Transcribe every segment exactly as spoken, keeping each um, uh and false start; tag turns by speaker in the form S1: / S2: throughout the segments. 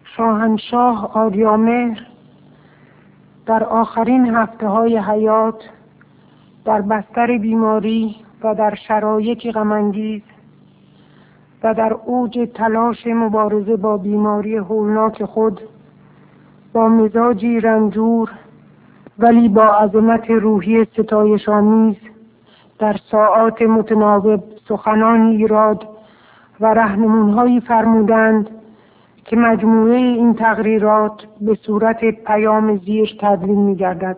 S1: شاهنشاه آریامهر در آخرین هفته های حیات در بستر بیماری و در شرایطی غم‌انگیز و در اوج تلاش مبارزه با بیماری هولناک خود با مزاجی رنجور ولی با عظمت روحی ستایش‌آمیز در ساعات متناوب سخنانی ایراد و راهنمون‌هایی فرمودند که مجموعه این تقریرات به صورت پیام زیر تدوین می‌گردد.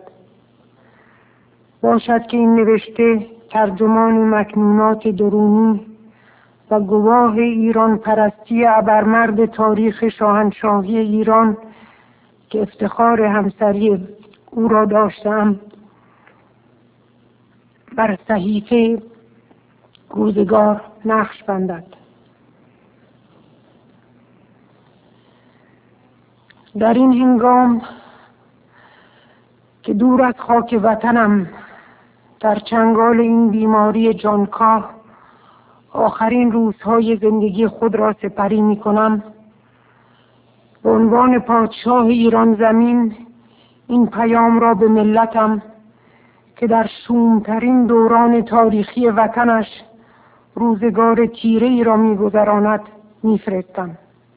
S1: باشد که این نوشته ترجمان مکنونات درونی و گواه ایران پرستی ابرمرد تاریخ شاهنشاهی ایران که افتخار همسری او را داشتم بر صحیفه روزگار نقش بندد. در این هنگام که دور از خاک وطنم در چنگال این بیماری جانکاه آخرین روزهای زندگی خود را سپری می کنم، به عنوان پادشاه ایران زمین این پیام را به ملتم که در شومترین دوران تاریخی وطنش روزگار تیره ای را می گذراند می فرستم.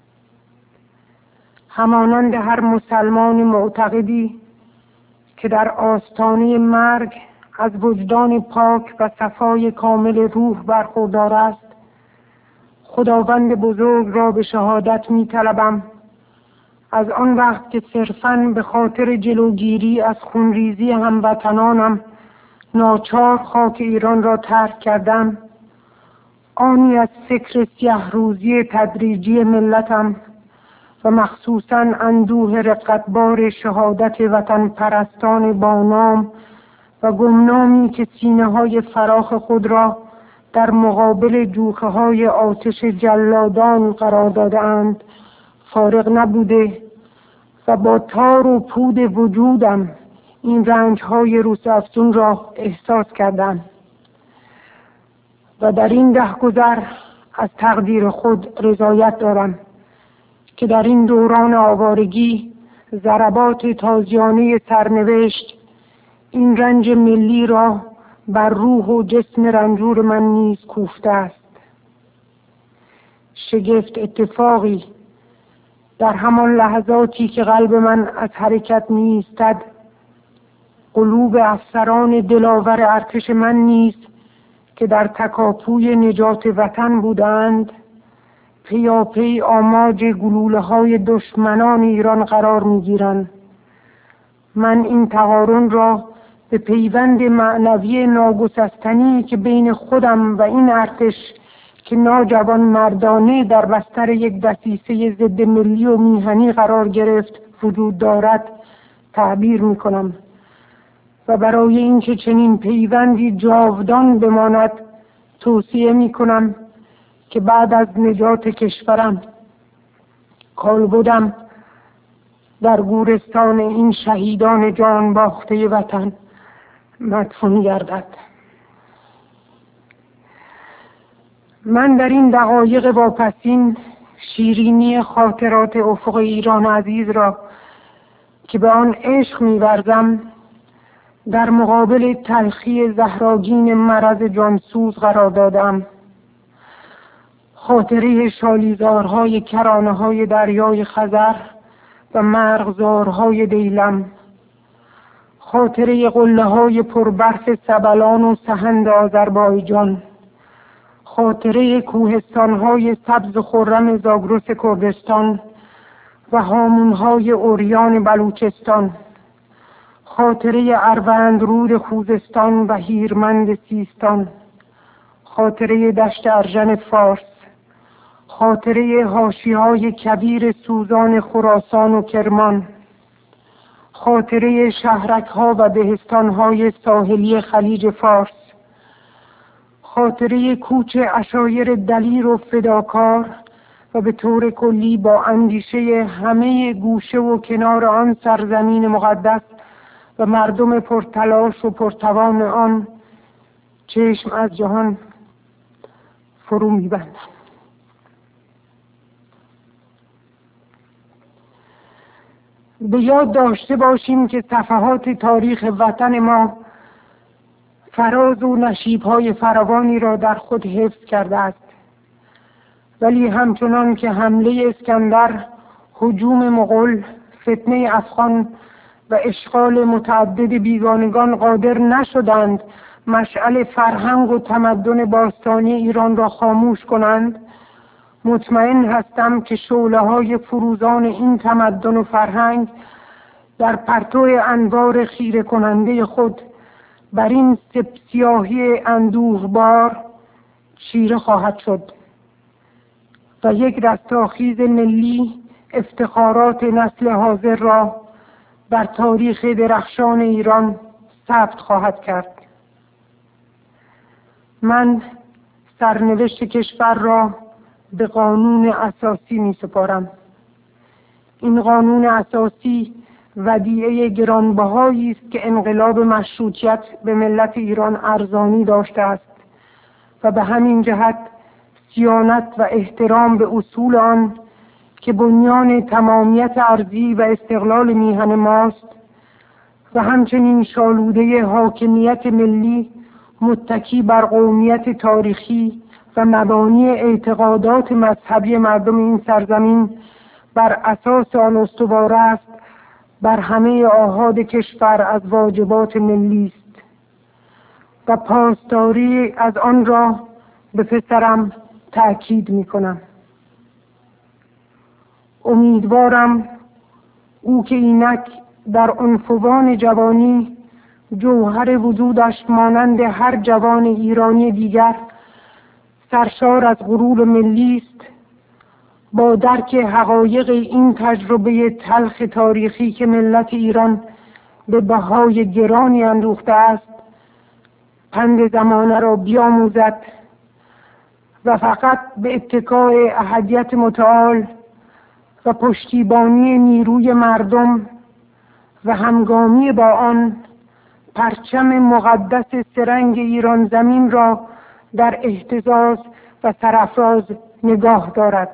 S1: همانند هر مسلمان معتقدی که در آستانه مرگ از وجدان پاک و صفای کامل روح برخوردار است، خداوند بزرگ را به شهادت می طلبم از آن وقت که صرفاً به خاطر جلوگیری از خونریزی هموطنانم ناچار خاک ایران را ترک کردم، آنی از فکر سیه روزی تدریجی ملتم و مخصوصاً اندوه رقتبار شهادت وطن پرستان با نام و گمنامی که سینه های فراخ خود را در مقابل جوخه های آتش جلادان قرار دادند فارغ نبوده و با تار و پود وجودم این رنج های روز افزون را احساس کردم و در این ده گذر از تقدیر خود رضایت دارم که در این دوران آوارگی ضربات تازیانه سرنوشت این رنج ملی را بر روح و جسم رنجور من نیز کوفته است. شگفت اتفاقی در همان لحظاتی که قلب من از حرکت می ایستد، قلوب افسران دلاور ارتش من نیز که در تکاپوی نجات وطن بودند پیاپی آماج گلوله های دشمنان ایران قرار می گیرند. من این تقارن را به پیوند معنوی ناگسستنی که بین خودم و این ارتش که ناجوان مردانه در بستر یک دسیسه ضد ملی و میهنی قرار گرفت وجود دارد تعبیر می کنم و برای اینکه چنین پیوندی جاودان بماند توصیه می کنم که بعد از نجات کشورم کالبدم در گورستان این شهیدان جان باخته وطن مدفون گردد. من در این دقایق واپسین شیرینی خاطرات افق ایران عزیز را که به آن عشق می‌ورزم در مقابل تلخی زهراگین مرض جانسوز قرار دادم. خاطره شالیزارهای کرانه‌های دریای خزر و مرغزارهای دیلم، خاطره قله‌های پربرف سبلان و سهند آذربایجان، خاطره کوهستان‌های سبز خرم زاگرس کردستان و هامون‌های اوریان بلوچستان، خاطره اروندرود خوزستان و هیرمند سیستان، خاطره دشت ارژن فارس، خاطره حاشیه‌های کبیر سوزان خراسان و کرمان، خاطره شهرک‌ها و بهستان‌های ساحلی خلیج فارس، خاطره کوچ عشایر دلیر و فداکار و به طور کلی با اندیشه همه گوشه و کنار آن سرزمین مقدس و مردم پرتلاش و پرتوان آن چشم از جهان فرو می‌بندم. به یاد داشته باشیم که صفحات تاریخ وطن ما فراز و نشیب‌های فراوانی را در خود حفظ کرده است، ولی همچنان که حمله اسکندر، هجوم مغول، فتنه افغان و اشغال متعدد بیگانگان قادر نشدند مشعل فرهنگ و تمدن باستانی ایران را خاموش کنند، مطمئن هستم که شعله‌های فروزان این تمدن و فرهنگ در پرتو انوار خیره کننده خود بر این سیاهی اندوهبار چیره خواهد شد و یک رستاخیز ملی افتخارات نسل حاضر را در تاریخ درخشان ایران ثبت خواهد کرد. من سرنوشت کشور را به قانون اساسی می سپارم. این قانون اساسی ودیعه گرانبهایی است که انقلاب مشروطیت به ملت ایران ارزانی داشته است و به همین جهت صیانت و احترام به اصول آن که بنیان تمامیت ارضی و استقلال میهن ماست و همچنین شالوده حاکمیت ملی متکی بر قومیت تاریخی و مبانی اعتقادات مذهبی مردم این سرزمین بر اساس آن استوار است، بر همه آحاد کشور از واجبات ملی است و پاسداری از آن را به پسرم تأکید می کنم. امیدوارم او که اینک در عنفوان جوانی جوهر وجودش مانند هر جوان ایرانی دیگر سرشار از غرور ملی است، با درک حقایق این تجربه تلخ تاریخی که ملت ایران به بهای گرانی اندوخته است پند زمانه را بیاموزد و فقط به اتکای احدیت متعال و پشتیبانی نیروی مردم و همگامی با آن پرچم مقدس سرنگ ایران زمین را در اهتزاز و سرافراز نگاه دارد.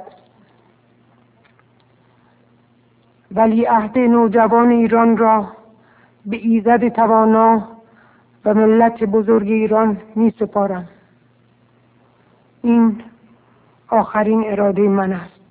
S1: ولی عهد نوجوان ایران را به ایزد توانا و ملت بزرگ ایران می سپارم. این آخرین اراده من است.